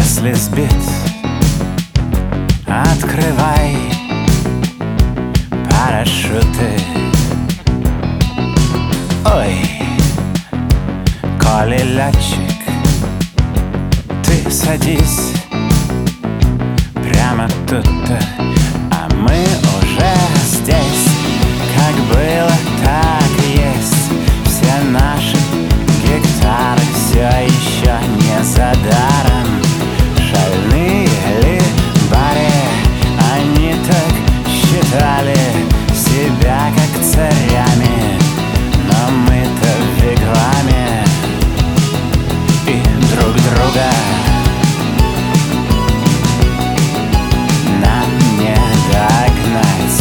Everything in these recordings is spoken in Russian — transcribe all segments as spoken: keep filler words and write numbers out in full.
Если сбит, открывай парашюты. Ой, коли летчик, ты садись прямо тут-то, а мы уже здесь. Как было, так и есть. Все наши гектары все еще не за даром. Шальные ли баре, они так считали себя как царями, но мы-то в вигваме и друг друга нам не догнать.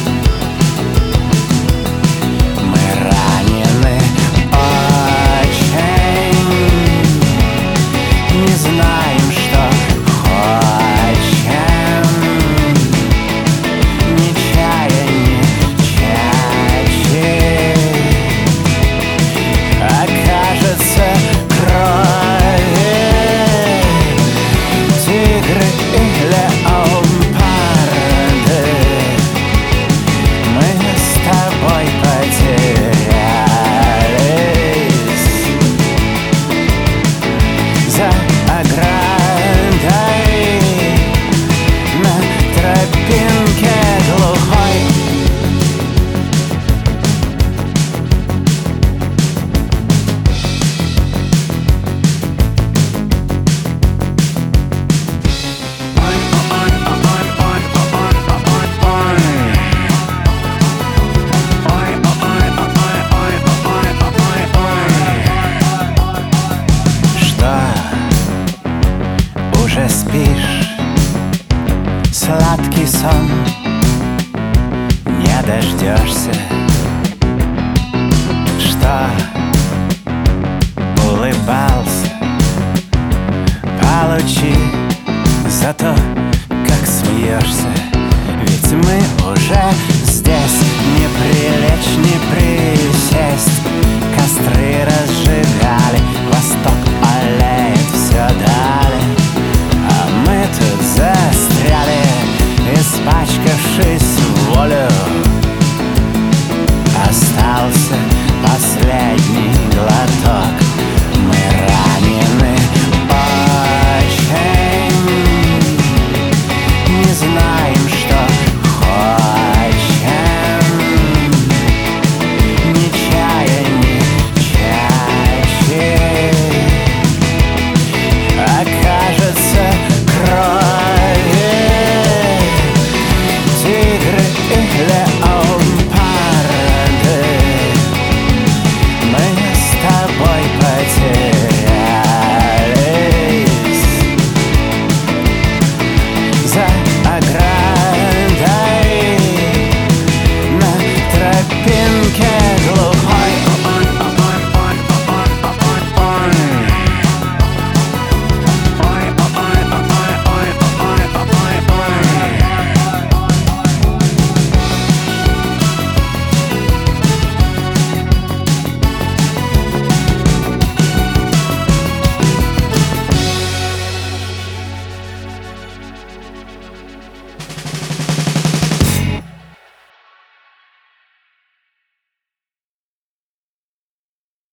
Мы ранены очень, не знаем, что хочем, не чая, не чачи. Окажется крови тигры и леопарды. Мы с тобой потерялись за оградой на тропинке глухой. Что, уже спишь? Сладкий сон не дождешься. Что, улыбался? Получи за то, как смеешься. Ведь мы уже здесь. Не прилечь, не присесть. Костры разжигали